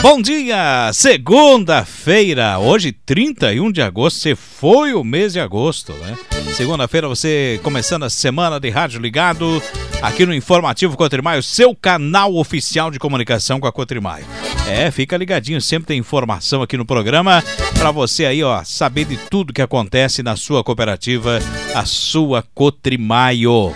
Bom dia, segunda-feira, hoje 31 de agosto, você foi o mês de agosto, né? Segunda-feira você começando a semana de rádio ligado aqui no Informativo Cotrimaio, seu canal oficial de comunicação com a Cotrimaio. Fica ligadinho, sempre tem informação aqui no programa para você aí, ó, saber de tudo que acontece na sua cooperativa, a sua Cotrimaio.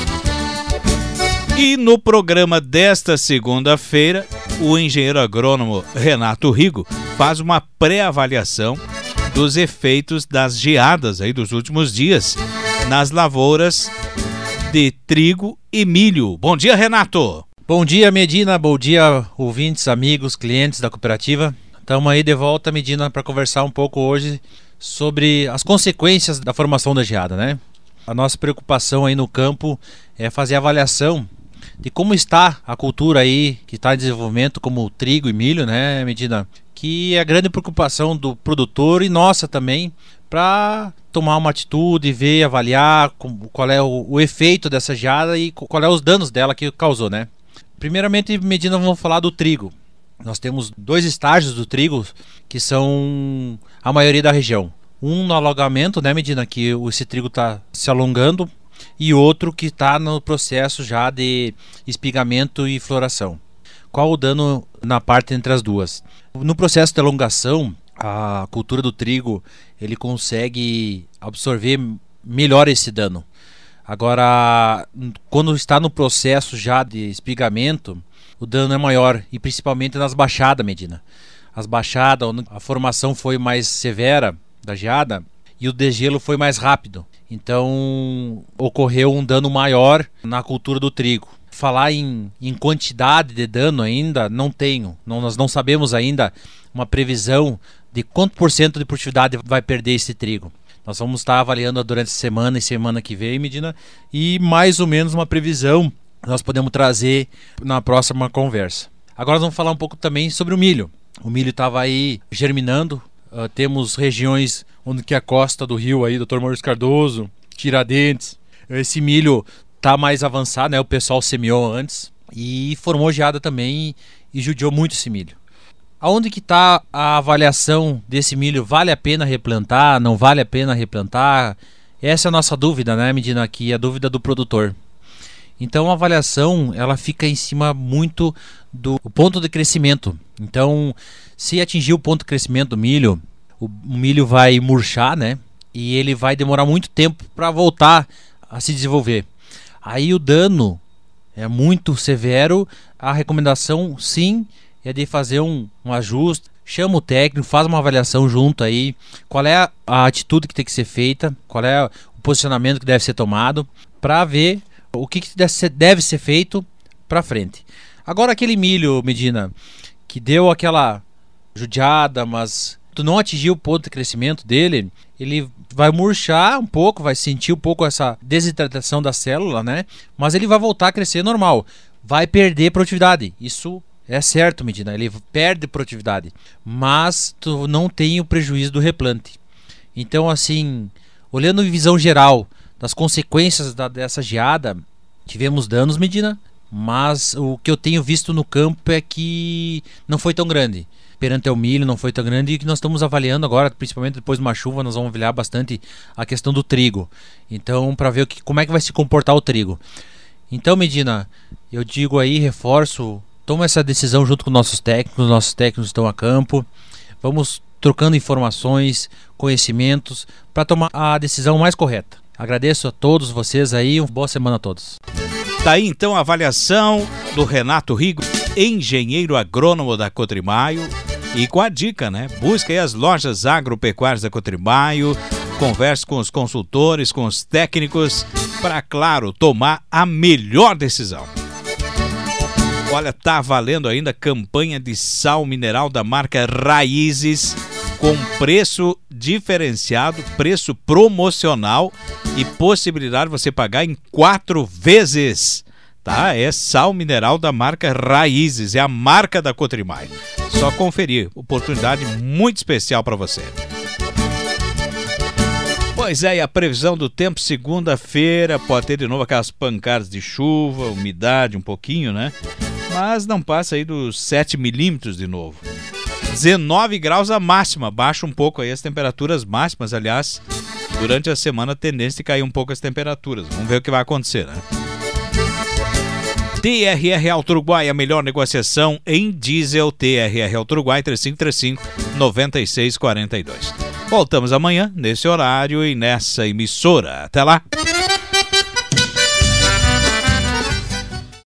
E no programa desta segunda-feira, o engenheiro agrônomo Renato Rigo faz uma pré-avaliação dos efeitos das geadas aí dos últimos dias nas lavouras de trigo e milho. Bom dia, Renato! Bom dia, Medina, bom dia, ouvintes, amigos, clientes da cooperativa. Estamos aí de volta, Medina, para conversar um pouco hoje sobre as consequências da formação da geada, né? A nossa preocupação aí no campo é fazer a avaliação de como está a cultura aí que está em desenvolvimento, como trigo e milho, né, Medina? Que é a grande preocupação do produtor e nossa também, para tomar uma atitude, ver, avaliar qual é o efeito dessa geada e qual é os danos dela que causou, né? Primeiramente, Medina, vamos falar do trigo. Nós temos dois estágios do trigo que são a maioria da região. Um no alagamento, né, Medina, que esse trigo está se alongando, e outro que está no processo já de espigamento e floração. Qual o dano na parte entre as duas? No processo de alongação, a cultura do trigo ele consegue absorver melhor esse dano. Agora, quando está no processo já de espigamento, o dano é maior, e principalmente nas baixadas, Medina. As baixadas, onde a formação foi mais severa da geada e o degelo foi mais rápido. Então ocorreu um dano maior na cultura do trigo. Falar em quantidade de dano ainda não tenho. Nós não sabemos ainda uma previsão de quanto por cento de produtividade vai perder esse trigo. Nós vamos estar avaliando durante a semana e semana que vem, Medina, e mais ou menos uma previsão nós podemos trazer na próxima conversa. Agora nós vamos falar um pouco também sobre o milho. O milho estava aí germinando. Temos regiões onde que a costa do rio aí, Dr. Maurício Cardoso, Tiradentes, esse milho está mais avançado, né? O pessoal semeou antes e formou geada também e judiou muito esse milho. Aonde que está a avaliação desse milho? Vale a pena replantar? Não vale a pena replantar? Essa é a nossa dúvida, né, Medina? Aqui é a dúvida do produtor. Então a avaliação ela fica em cima muito do ponto de crescimento. Então, se atingir o ponto de crescimento do milho, o milho vai murchar, né? E ele vai demorar muito tempo para voltar a se desenvolver. Aí o dano é muito severo. A recomendação, sim, é de fazer um ajuste. Chama o técnico, faz uma avaliação junto aí. Qual é a atitude que tem que ser feita? Qual é o posicionamento que deve ser tomado? Para ver o que deve ser feito para frente. Agora aquele milho, Medina, que deu aquela judiada, mas tu não atingiu o ponto de crescimento dele, ele vai murchar um pouco, vai sentir um pouco essa desidratação da célula, né? Mas ele vai voltar a crescer normal. Vai perder produtividade. Isso é certo, Medina. Ele perde produtividade. Mas tu não tem o prejuízo do replante. Então, assim, olhando em visão geral das consequências dessa geada, tivemos danos, Medina, mas o que eu tenho visto no campo é que não foi tão grande. Perante ao milho não foi tão grande, e que nós estamos avaliando agora, principalmente depois de uma chuva, nós vamos avaliar bastante a questão do trigo. Então, para ver como é que vai se comportar o trigo. Então, Medina, eu digo aí, reforço, toma essa decisão junto com nossos técnicos estão a campo, vamos trocando informações, conhecimentos, para tomar a decisão mais correta. Agradeço a todos vocês aí, uma boa semana a todos. Tá aí então a avaliação do Renato Rigo, engenheiro agrônomo da Cotrimaio, e com a dica, né? Busca aí as lojas agropecuárias da Cotrimaio, converse com os consultores, com os técnicos, para, claro, tomar a melhor decisão. Olha, tá valendo ainda a campanha de sal mineral da marca Raízes, com preço diferenciado, preço promocional e possibilidade de você pagar em 4 vezes. Tá? É sal mineral da marca Raízes, é a marca da Cotrimaio. Só conferir, oportunidade muito especial para você. Pois é, e a previsão do tempo segunda-feira pode ter de novo aquelas pancadas de chuva, umidade um pouquinho, né? Mas não passa aí dos 7 milímetros de novo. 19 graus a máxima, baixa um pouco aí as temperaturas máximas, aliás, durante a semana a tendência de cair um pouco as temperaturas. Vamos ver o que vai acontecer, né? TRR Auto Uruguai, a melhor negociação em diesel. TRR Auto Uruguai, 3535-9642. Voltamos amanhã, nesse horário e nessa emissora. Até lá!